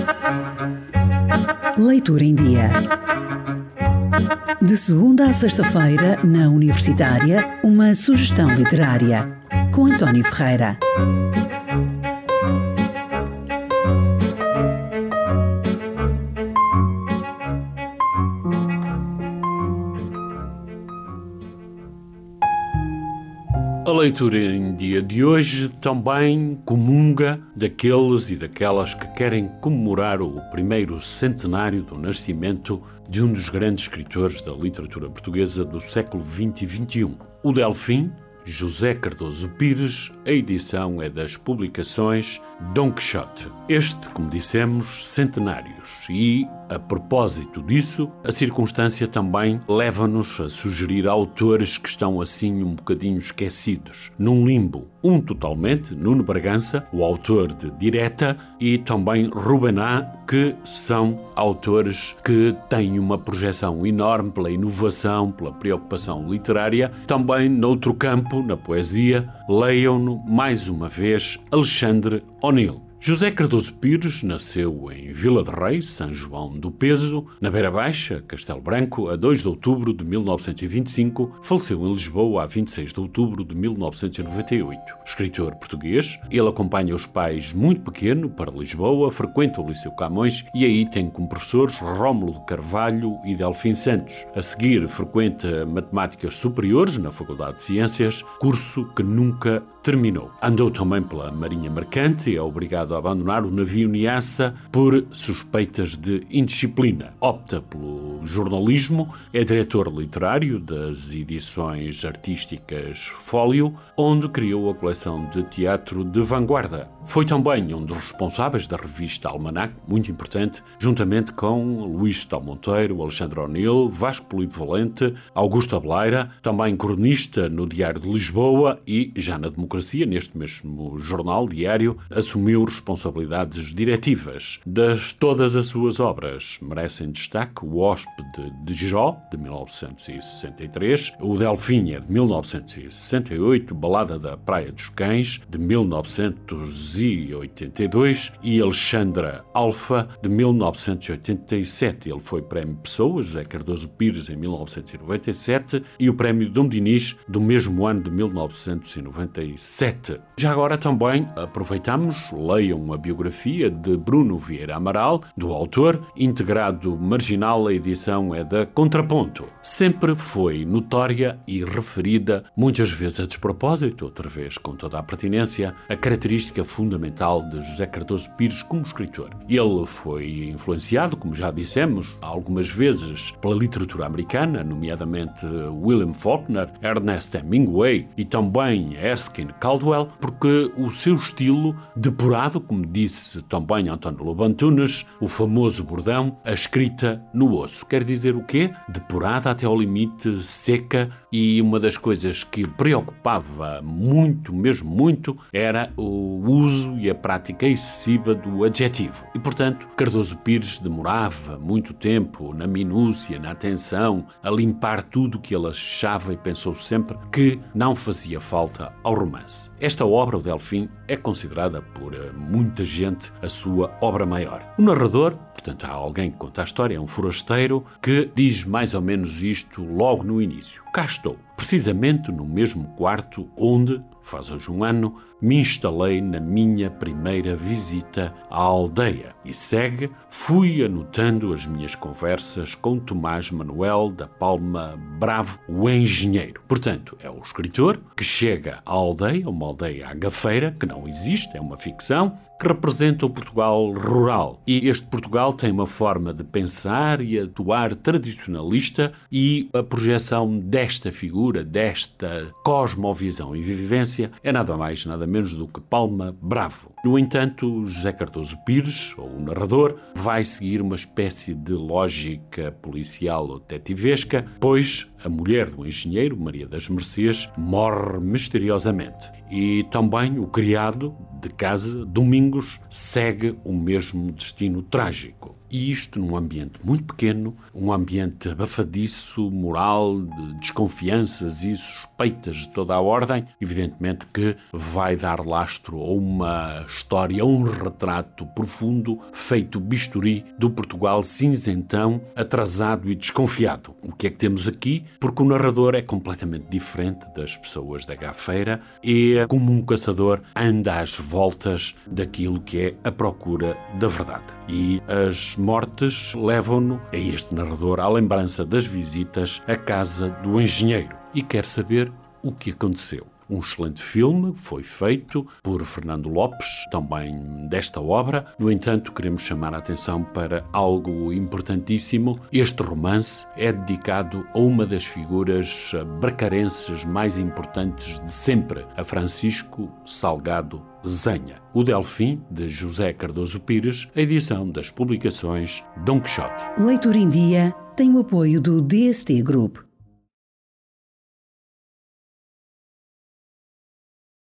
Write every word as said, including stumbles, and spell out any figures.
Leitura em Dia. De segunda a sexta-feira, na Universitária, uma sugestão literária, com António Ferreira. A leitura em dia de hoje também comunga daqueles e daquelas que querem comemorar o primeiro centenário do nascimento de um dos grandes escritores da literatura portuguesa do século vinte e vinte e um, o Delfim, José Cardoso Pires. A edição é das publicações Dom Quixote. Este, como dissemos, centenários. E, a propósito disso, a circunstância também leva-nos a sugerir autores que estão assim um bocadinho esquecidos, num limbo. Um totalmente, Nuno Bragança, o autor de Direta, e também Ruben A., que são autores que têm uma projeção enorme pela inovação, pela preocupação literária. Também noutro campo, na poesia, leiam-no mais uma vez Alexandre O'Neill. José Cardoso Pires nasceu em Vila de Reis, São João do Peso, na Beira Baixa, Castelo Branco, a dois de outubro de mil novecentos e vinte e cinco, faleceu em Lisboa a vinte e seis de outubro de mil novecentos e noventa e oito. Escritor português, ele acompanha os pais muito pequeno para Lisboa, frequenta o Liceu Camões e aí tem como professores Rómulo de Carvalho e Delfim Santos. A seguir frequenta Matemáticas Superiores na Faculdade de Ciências, curso que nunca terminou. Andou também pela Marinha Mercante e é obrigado a abandonar o navio Niassa por suspeitas de indisciplina. Opta pelo jornalismo, é diretor literário das edições artísticas Fólio, onde criou a coleção de teatro de vanguarda. Foi também um dos responsáveis da revista Almanac, muito importante, juntamente com Luís Tal Monteiro, Alexandre O'Neill, Vasco Polido Valente, Augusto Abeleira, também cronista no Diário de Lisboa e, já na Democracia, neste mesmo jornal diário, assumiu responsabilidades diretivas. Das todas as suas obras merecem destaque O Hóspede de Jó, de mil novecentos e sessenta e três, O Delfim, de mil novecentos e sessenta e oito, Balada da Praia dos Cães, de mil novecentos e oitenta e dois, e Alexandra Alfa, de mil novecentos e oitenta e sete. Ele foi Prémio Pessoa, José Cardoso Pires, em mil novecentos e noventa e sete, e o Prémio Dom Dinis, do mesmo ano de mil novecentos e noventa e sete. Já agora também aproveitamos, leiam a biografia de Bruno Vieira Amaral, do autor, integrado marginal. A edição é da Contraponto. Sempre foi notória e referida, muitas vezes a despropósito, outra vez com toda a pertinência, a característica fundamental de José Cardoso Pires como escritor. Ele foi influenciado, como já dissemos, algumas vezes pela literatura americana, nomeadamente William Faulkner, Ernest Hemingway e também Erskine Caldwell, porque o seu estilo depurado, como disse também António Lobo Antunes, o famoso bordão, a escrita no osso. Quer dizer o quê? Depurada até ao limite, seca, e uma das coisas que preocupava muito, mesmo muito, era o uso e a prática excessiva do adjetivo. E, portanto, Cardoso Pires demorava muito tempo na minúcia, na atenção, a limpar tudo o que ele achava e pensou sempre que não fazia falta ao romance. Esta obra, O Delfim, é considerada por muita gente a sua obra maior. O narrador, portanto, há alguém que conta a história, é um forasteiro que diz mais ou menos isto logo no início. Cá estou, precisamente no mesmo quarto onde, faz hoje um ano, me instalei na minha primeira visita à aldeia. E segue, fui anotando as minhas conversas com Tomás Manuel da Palma Bravo, o engenheiro. Portanto, é o escritor que chega à aldeia, uma aldeia agafeira, que não existe, é uma ficção, que representa o Portugal rural. E este Portugal tem uma forma de pensar e atuar tradicionalista, e a projeção desta figura, desta cosmovisão e vivência, é nada mais, nada menos do que Palma Bravo. No entanto, José Cardoso Pires, ou o narrador, vai seguir uma espécie de lógica policial ou detetivesca, pois a mulher do engenheiro, Maria das Mercês, morre misteriosamente. E também o criado de casa, Domingos segue o mesmo destino trágico. E isto num ambiente muito pequeno, um ambiente abafadiço, moral, de desconfianças e suspeitas de toda a ordem, evidentemente que vai dar lastro a uma história, a um retrato profundo, feito bisturi do Portugal cinzentão, atrasado e desconfiado. O que é que temos aqui? Porque o narrador é completamente diferente das pessoas da Gafeira e, como um caçador, anda às voltas daquilo que é a procura da verdade. E as mortes levam-no, a este narrador, à lembrança das visitas à casa do engenheiro e quer saber o que aconteceu. Um excelente filme foi feito por Fernando Lopes, também desta obra. No entanto, queremos chamar a atenção para algo importantíssimo. Este romance é dedicado a uma das figuras bracarenses mais importantes de sempre, a Francisco Salgado Zenha. O Delfim, de José Cardoso Pires, a edição das publicações Dom Quixote. Leitura em Dia tem o apoio do D S T Group.